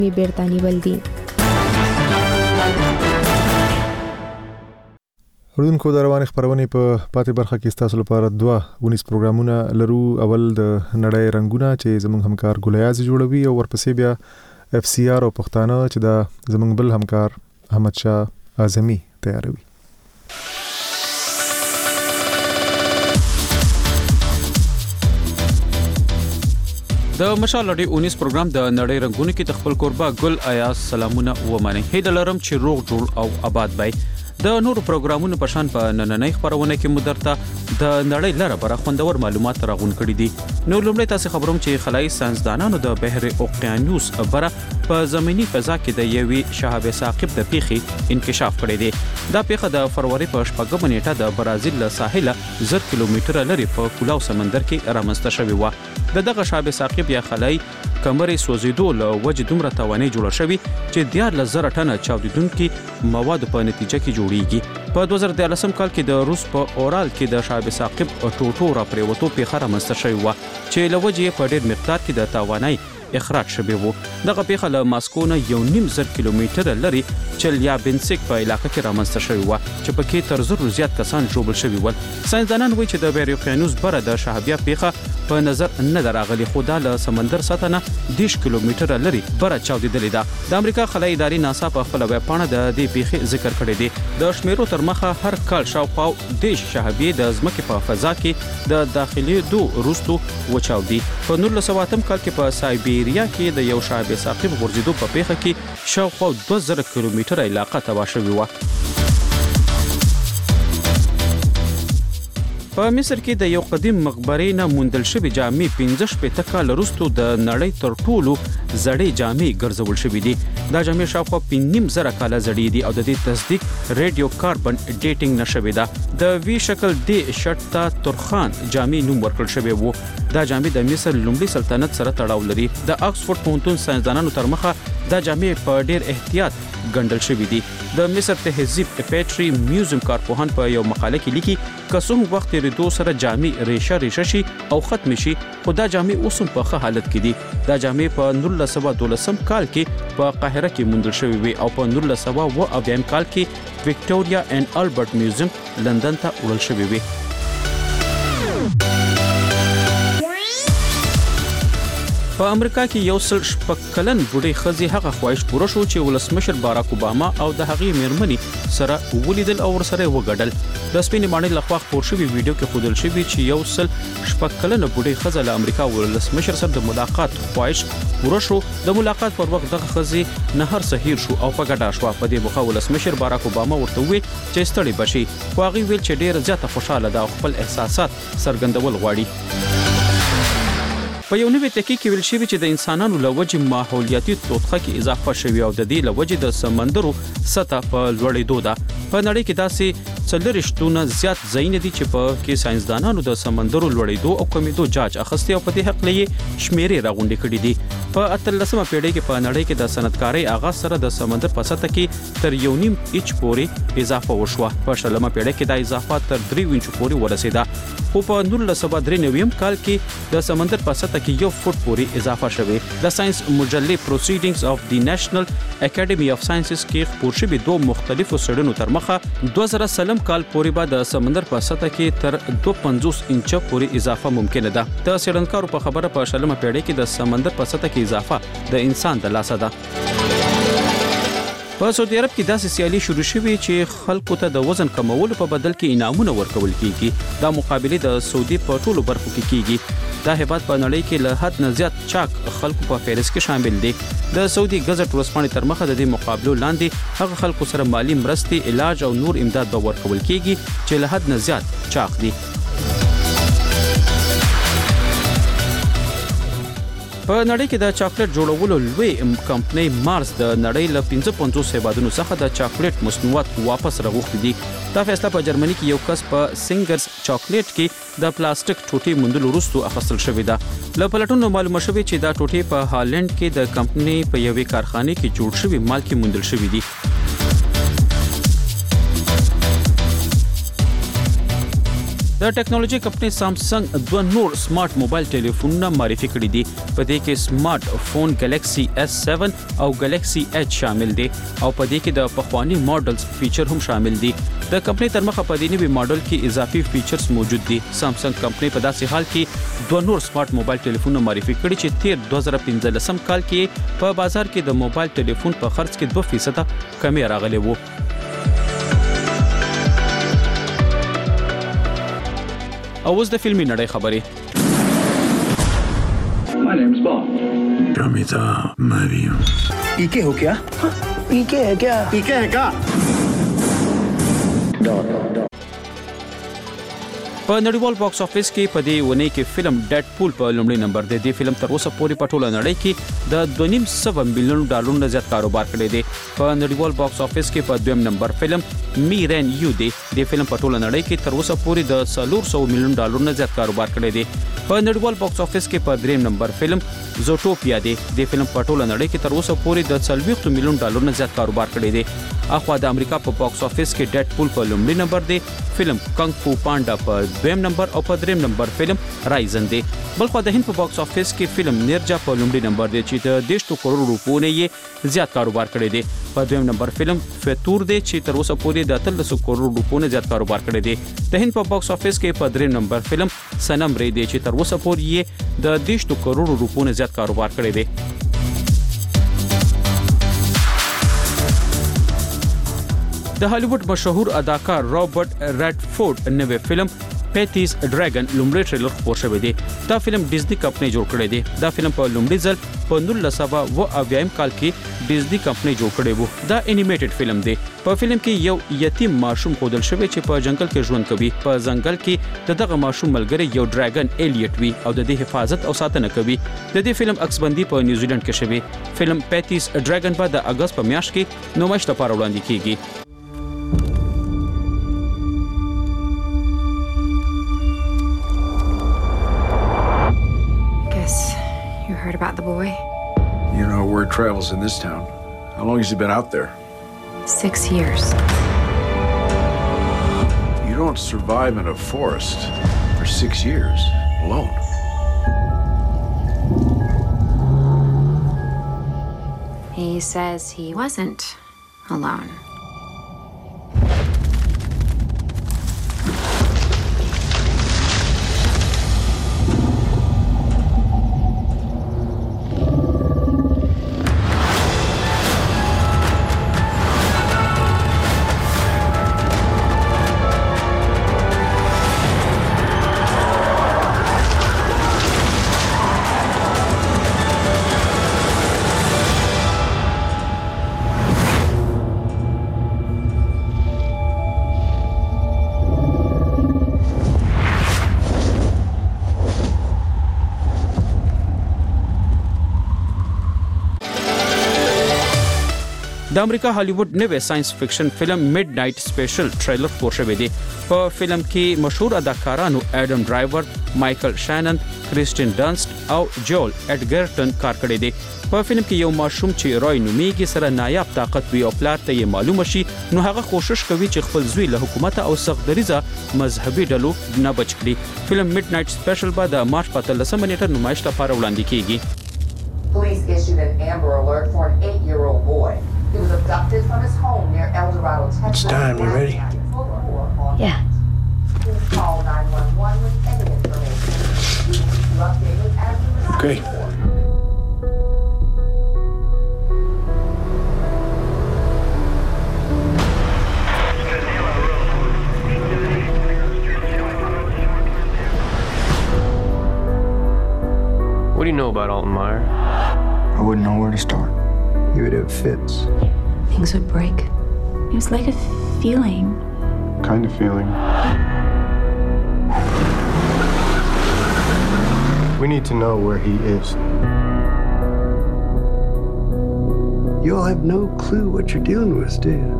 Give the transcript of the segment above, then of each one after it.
بیرته نیول دي. اوردونکو د روانې خبرونې په پاتې برخه کې تاسو لپاره 2 ونیس پروګرامونه لرو. اول د نړۍ رنگونه چې زموږ همکار ګلیاز جوړوي او ورپسې بیا اف سی آر او پښتانه چې د زموږ بل همکار احمد شاه اعظمي تیاروي. د مشال لړۍ اونیس پروګرام د نړۍ رنگونه کې خپل قربا ګل آیاز سلامونه ومنه. هیله لرم چې روغ جوړ او آباد وي. د نورو پروګرامونو په شان په نننۍ خبرونه کې مدرته د نړۍ لاره بر خوندور معلومات راغون کړي دي. نو لومړی تاسو خبروم چې خلای ساينسدانانو د بحر اوقیانوس بره په زمینی فضا کې د یوې شهاب ثاقب د پیخي انکشاف کړی دی. دا پیخه د فروری په شپږم نیټه د برازیل له ساحله 10 کیلومتره لري په کولاو سمندر کې رامنځته شوی و. دغه شهاب ثاقب یا خلای کمرې سوزیدو له وجه دومره توانې جوړ شوی چې 10000 ټنه چاودیدونکو مواد په نتیجه کې جوړیږي. په 2013 کال کې د روس په اورال کې د شهاب ثاقب ټوټو را پریوتو پیخه رامنځته شوی و چې له وجه په ډېر مقدار کې د توانای اخراج شوی وو. دغه پیخه له ماسکو نه 1.5 کیلومتره لري چلیابینسک په علاقې کې رامنځته شوی و چې پکې تر 100 زیات کسان ژوبل شوی ول. ساينسدانان وایي چې د بحر اوقیانوس بره د شهابیا پیخه په نظر نه دراغلي خو د سمندر سطح نه 10 کیلومتره لري بره چاودیدلې ده. د امریکا خلای ادارې ناسا په خپل ویب پاڼه د دې پیخه ذکر کړی دی. د شمیرو تر مخه هر کال شاوخوا 10 شهابې د ځمکې په فضا کې د داخلي وروستو وچاودي. په 1908 کال کې په سایبیریا کې د یو شهاب ثاقب غورځیدو په پیخه کې شاوخوا 2000 کیلومتره علاقه تباه شوې و. په مصر کې د یو قدیم مقبرې نه موندل شوی جامې 15 کال وروسته د نړۍ تر ټولو زړې جامې ګرځول شوې دي. دا جامې شاوخوا 15 کال زړې دي او د دې تصدیق ریډیو کاربن ډیټینګ نشوي ده. د وی شکل دی شرط ته ترخان جامې نوم ورکړل شوی وو. دا جامې د مصر لومړي سلطنت سره تړاو لري. د آکسفورد پوهنتون ساينسدانانو تر مخه دا جامې په ډیر احتیاط ګڼل شوې دي. د مصر تهذیب پیټری میوزیم کارپوهان په یو مقاله کې لیکي کسوم وخت ریدو سره جامې ریشه شي او ختم شي خو دا جامې اوسم په ښه حالت کې دي. دا جامې په 1912 کال کې په قاهره کې موندل شوې وي او په 1920 کال کې وکټوريا اینڈ البرټ میوزیم لندن ته وړل شوې وي. په امریکا کې یو سل شپږ کلن بوډۍ خزي هغه خواهش پوره شو چې ولسمشر باراک اوباما او د هغې میرمنې سره ولیدل او ورسره وګډل. د سپینې ماڼۍ لخوا خپور شوی ویډیو کې ښودل شوی چې یو سل شپږ کلن بوډۍ خزه له امریکا ولسمشر سره د ملاقات خواهش پوره شو. د ملاقات پر وخت دغه خزي نهر سهیر شو او په ګډه شو. په دې موخه ولسمشر باراک اوباما ورته وی چې ستړي بشي خو هغه ویل چې ډیر زیاته خوشاله ده او خپل احساسات څرګندول غواړي. په یو نوې تحقیق کې ویل شوی چې د انسانانو له وجې ماحولیاتي توطئه کې اضافه شوی او د دې له وجې د سمندرو سطح په لوړېدو ده. په نړۍ کې داسې 40 زیات ځایونه دي چې په کې ساينسدانانو د سمندرو لوړېدو او کمیدو جاج اخیستي او په دې حق لې شمیرې راغونډې کړې دي. په 18مه پیړۍ کې په نړۍ کې د صنعتکارۍ آغاز سره د سمندر په سطح کې تر 1.5 انچ پورې اضافه وشوه. په 18مه پیړۍ کې دا اضافه تر 3 انچ پورې ورسېده خو په 1993 کال کې د سمندر په سطح کې 1 فوټ پورې اضافه شوه. د ساينس مجلې پروسیډینګز اف دی نېشنل اکیډمي اف ساينسز کې خپور شوی 2 مختلفو څېړنو تر مخه 2003 کال پورې به د سمندر په سطح کې تر 250 انچ پورې اضافه ممکن ده. د څېړنکارو په خبره په 18مه پیړۍ کې د سمندر په سطح کې اضافه د انسان د لاسه ده. په سعودي عرب کې داسې سیالي شروع شوې چې خلکو ته د وزن کمولو په بدل کې انعامونه ورکول کیږي. دا مقابله د سعودي په ټولو برخو کې کیږي. دا هیواد په نړۍ کې له حد نه زیات چاک خلکو په فهرست کې شامل دي. د سعودي گزټ ورځپاڼې تر مخه د دې مقابلو لاندې هغه خلکو سره مالی مرستې، علاج او نور امداد به ورکول کیږي چې له حد نه زیات چاک دي. په نړۍ کې د چاکلیټ جوړولو لوی کمپنۍ مارس د نړۍ له 55 هیوادونو څخه د چاکلیټ مصنوعات واپس راغوښتي دي. دا فیصله په جرمني کې یو کس په سینګرز چاکلیټ کې د پلاستیک ټوټې موندلو وروسته اخیستل شوې ده. له پلټونو معلومه شوې چې دا ټوټې په هالند کې د کمپنۍ په یوې کارخانه کې جوړ شوی مال کې موندل شوې دي. د ټیکنالوژي کمپنۍ سامسنګ دوه نور سمارټ موبایل ټلیفونونه معرفي کړي دي. په دې کې سمارټ فون ګلیکسي S7 او ګلیکسي Edge شامل دي او په دې کې د پخوانی ماډلز فیچر هم شامل دي. د کمپنۍ تر مخه په دې نوي ماډل کې اضافي فیچرز موجود دي. سامسنګ کمپنۍ په داسې حال کې دوه نور سمارټ موبایل ټلیفونونه معرفي کړي چې تیر 2015 کال کې په بازار کې د موبایل ټلیفون په خرڅ کې 2% کمی راغلی وو. او اوس د فلمي نړۍ خبرې. My name is Bond. Ramita, मैं भी हूँ. पीके हो क्या? पीके है क्या? पीके है क्या? په نړیوال باکس افیس کې په دې ونې کې فلم ډیډپول په لومړي نمبر دی. د فلم تر اوسه پورې په ټوله نړۍ کې د 2.5 ملیون ډالرونو زیات کاروبار کړی دی. په نړیوال باکس افیس کې په دویم نمبر فلم میرن یو دی. د فلم په ټوله نړۍ کې تر اوسه پورې د 400 ملیون ډالرونو زیات کاروبار کړی دی. په نړیوال باکس افیس کې په دریم نمبر فلم زوټوپیا دی. د فلم په ټوله نړۍ کې تر اوسه پورې د 40 ملیون ډالرونو زیات کاروبار کړی دی. اخوا د امریکا په باکس افیس کې ډیډپول په لومړي نمبر دی. فلم کنګ فو پاندا په دویم نمبر او په دریم نمبر فلم رایزن دی. بلخو د هند په باکس افیس کې فلم نرجا په لومړي نمبر دی چې د 1.5 کروڑ روپو نه یې زیات کاروبار کړی دی. په دویم نمبر فلم فتور دی چې تر اوسه پورې د 13 کروڑ روپو نه زیات کاروبار کړی دی. د هند په باکس افیس کې په دریم نمبر فلم سنم ری دی چې تر اوسه پورې یې د 1.5 کروڑ روپو نه زیات کاروبار کړی دی. د هالیوډ مشهور اداکار رابرټ ریډفورد نوې فلم پیتیز ډراګن لومړی ټریلر خپور شوی دی. دا فلم ډیزنی کمپنۍ جوړ کړی دی. دا فلم په لومړي ځل په 1990 کال کې ډیزنی کمپنۍ جوړ کړی وو. دا انیمیټډ فلم دی. په فلم کې یو یتیم ماشوم ښودل شوی چې په جنگل کې ژوند کوي. په ځنګل کې دغه ماشوم ملګری یو ډراګن ایلیټ وي او د دې حفاظت او ساتنه کوي. د دې فلم عکسبندي په نیوزیلند کې شوی. فلم پیتیز ډراګن په د اگست په میاشت کې نمایش لپاره وړاندې کیږي. You heard about the boy? You know, word travels in this town. How long has he been out there? 6 years. You don't survive in a forest for 6 years alone. He says he wasn't alone. د امریکا هالیوډ نوې ساينس فکشن فلم میډ نایټ سپیشل ټریلر خپور شوی دی. په فلم کې مشهور اداکارانو اډم ډرایور، مایکل شانن، کریسټین ډانسټ او جول اډګرټن کار کړی دی. په فلم کې یو ماشوم چې رای نومیږي سره نایاب طاقت وي او پلار ته یې معلومه شي، نو هغه کوشش کوي چې خپل زوی له حکومت او سختدریزه مذهبي ډلو نه بچ کړي. فلم میډ نایټ سپیشل به د مارچ په 13 نیټه نمایش لپاره وړاندې کیږي. Police issued an Amber Alert for an 8-year-old boy. He was abducted from his home near El Dorado, Texas. It's time. You ready? Yeah. Please call 911 with any information. We will keep you updated as we receive Okay. more. What do you know about Alton Meyer? I wouldn't know where to start. You would have fits. Things would break. It was like a feeling. Kind of feeling. We need to know where he is. You all have no clue what you're dealing with, do you?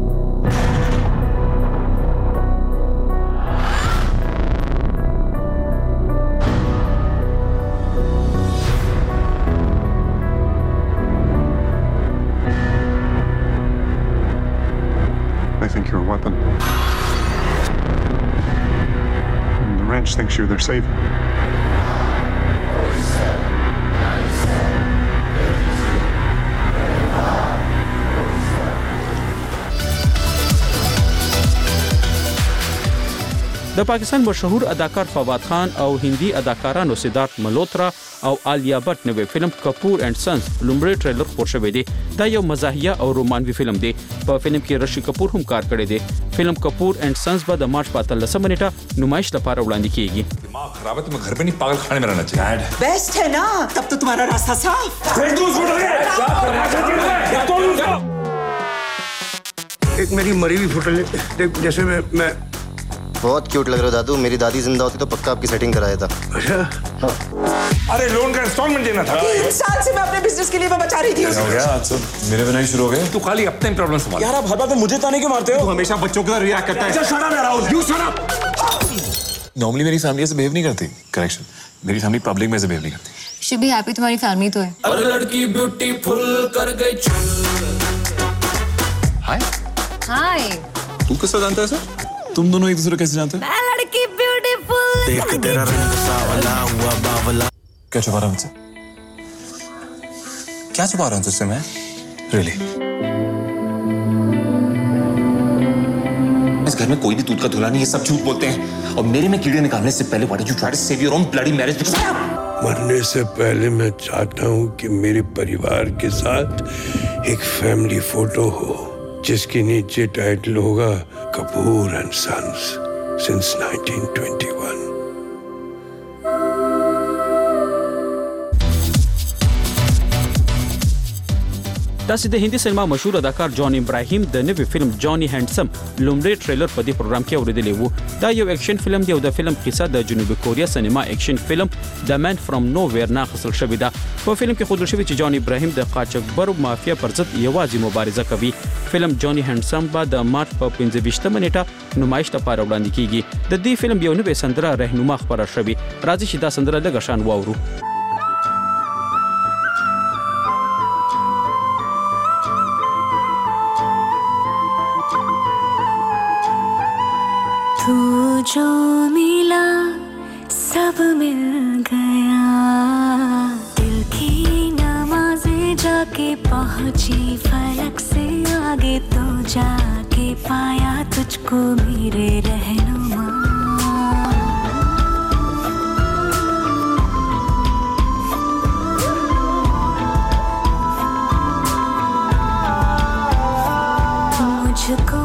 I think you're a weapon. And the French thinks you're their savior. د پاکستان مشهور اداکار فواد خان او هندي اداکارانو سدارت ملوترا او آلیا بټ نوې فلم کپور اینڈ سنز لومړی ټریلر خپور شوی دی. دا یو مزاحیه او رومانوي فلم دی. په فلم کې رشی کپور هم کار کړی دی. فلم کپور اینڈ سنز به د مارچ 13 نیټه نمائش لپاره وړاندې کیږي. दिमाग खराब है, तुम्हें घर पे नहीं पागल खाने में रहना चाहिए. बेस्ट है ना, तब तो तुम्हारा रास्ता साफ. एक मेरी मरी हुई फोटो ले, जैसे मैं बहुत क्यूट लग रहे हो दादू. मेरी दादी जिंदा होती तो पक्का आपकी सेटिंग कराया था. अच्छा. अरे लोन का इंस्टॉलमेंट देना था. 3 साल से मैं अपने बिजनेस के लिए मैं बचा रही थी. हो गया आज सब मेरे बिना ही शुरू हो गए. तू खाली अपने प्रॉब्लम संभाल. यार आप हर बात में मुझे ताने क्यों मारते हो? तू हमेशा बच्चों की तरह रिएक्ट करता है. Shut up Rahul, you shut up. Normally मेरी फैमिली ऐसे बिहेव नहीं करती. करेक्शन, मेरी फैमिली पब्लिक में ऐसे बिहेव नहीं करती. शुड बी हैप्पी, तुम्हारी फैमिली तो है. और लड़की ब्यूटीफुल कर गई. हाय हाय. तू किसको जानता है सर? तुम दोनों एक दूसरे कैसे जानते हो? मैं लड़की ब्यूटीफुल. देख तेरा रंग सावला हुआ बावला. क्या छुपा रहा हूँ मुझसे? क्या छुपा रहा हूँ तुझसे मैं? Really? इस घर में कोई भी दूध का धुला नहीं, ये सब झूठ बोलते हैं. और मेरे में कीड़े निकालने से पहले why did you try to save your own bloody marriage? मरने से पहले मैं चाहता हूँ कि मेरे परिवार के साथ एक फैमिली फोटो हो जिसके नीचे टाइटल होगा कपूर एंड सन्स सिंस 1921. تاسو د هندي سینما مشهور اداکار جان ابراهیم د نوې فلم جانی هانډسم لومړی ټریلر په دې پروګرام کې اوریدلی وو. دا یو اکشن فلم دی او د فلم قصه د جنوبي کوریا سینما اکشن فلم د مان فرام نو ویر نه اخیستل شوې ده. په فلم کې ښودل شوی چې جان ابراهیم د قاچاقبرو مافیا پر ضد یوازې مبارزه کوي. فلم جانی هانډسم به د مارچ په 15 نیټه نمائش لپاره وړاندې کیږي. د دې فلم یو نوې سندره رهنما خبره شوې. راځي چې دا سندره لږ شان واورو. तू जो मिला सब मिल गया, दिल की नमाज़ें जाके पहुंची फलक से आगे, तो जाके पाया तुझको मेरे रहनुमा. मुझको